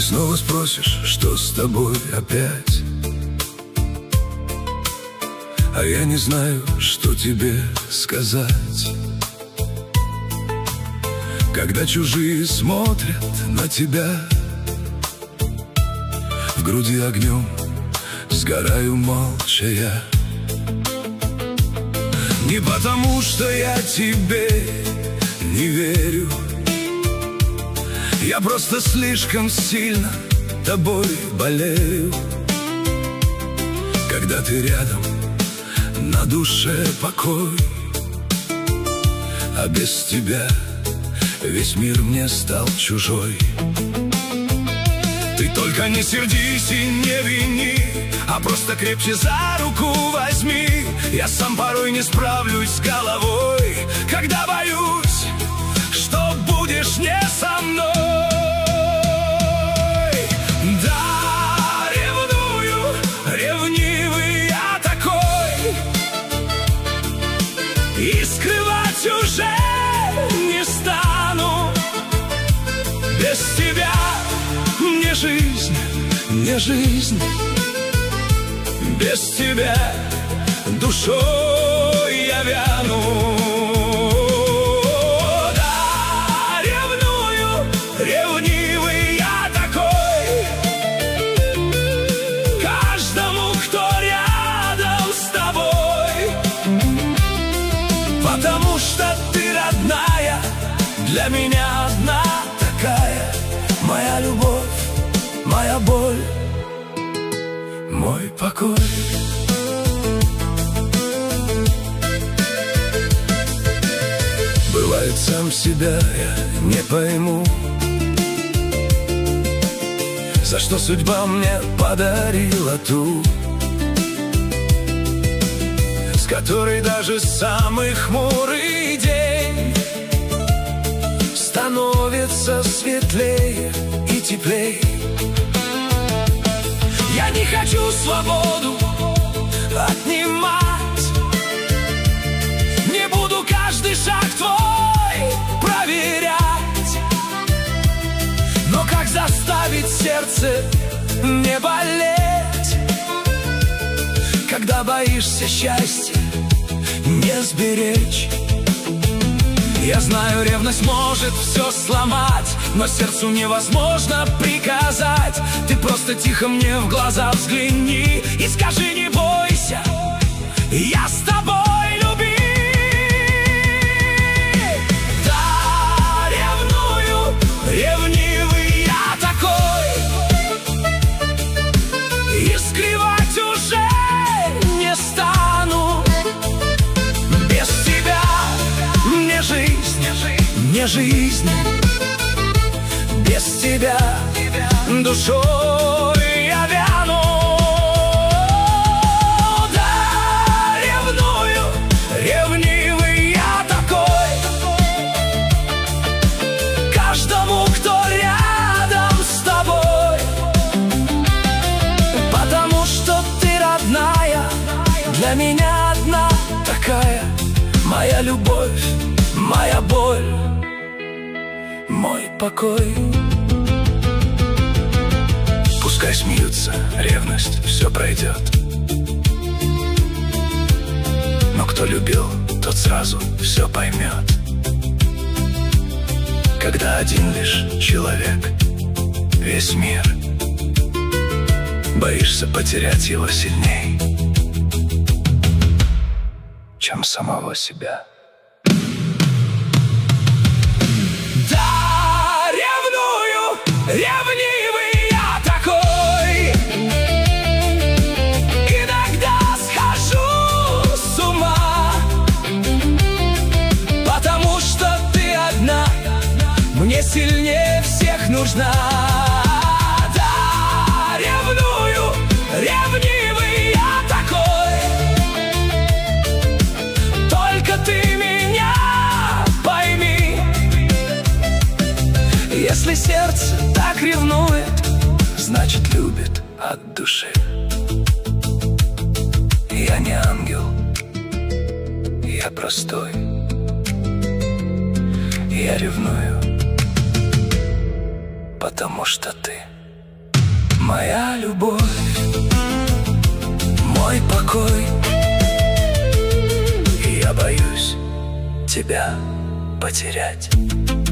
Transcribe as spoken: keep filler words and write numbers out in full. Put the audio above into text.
снова спросишь, что с тобой опять, а я не знаю, что тебе сказать. Когда чужие смотрят на тебя, в груди огнем сгораю молча я. Не потому, что я тебе не верю, я просто слишком сильно тобой болею. Когда ты рядом, на душе покой, а без тебя весь мир мне стал чужой. Ты только не сердись и не вини, а просто крепче за руку возьми. Я сам порой не справлюсь с головой, когда боюсь, что будешь не со мной. Да, ревную, ревнивый я такой, и скрывать уже не стану. Без тебя мне жизнь, не жизнь. Без тебя душой я вяну. Да, ревную, ревнивый я такой, каждому, кто рядом с тобой. Потому что ты родная, для меня одна такая. Моя любовь, моя боль, мой покой. Бывает, сам себя я не пойму, за что судьба мне подарила ту, с которой даже самый хмурый день становится светлее и теплее. Я не хочу свободу отнимать, не буду каждый шаг твой проверять. Но как заставить сердце не болеть, когда боишься счастья не сберечь? Я знаю, ревность может все сломать, но сердцу невозможно приказать. Ты просто тихо мне в глаза взгляни и скажи: не бойся, я с тобой, люби. Да, ревную, ревнивый я такой, и скрывать уже не стану. Без тебя мне жизнь, не жизнь. Без тебя душой я вяну. Да, ревную, ревнивый я такой, каждому, кто рядом с тобой. Потому что ты родная, для меня одна такая. Моя любовь, моя боль, мой покой. Пускай смеются, ревность, все пройдет. Но кто любил, тот сразу все поймет. Когда один лишь человек, весь мир, боишься потерять его сильней, чем самого себя. Да, ревную, ревнивый я такой, иногда схожу с ума, потому что ты одна мне сильнее всех нужна. Да, ревную, ревнивый я такой, только ты меня пойми. Если сердце так ревнует, значит любит от души. Я не ангел, я простой. Я ревную, потому что ты моя любовь, мой покой. И я боюсь тебя потерять.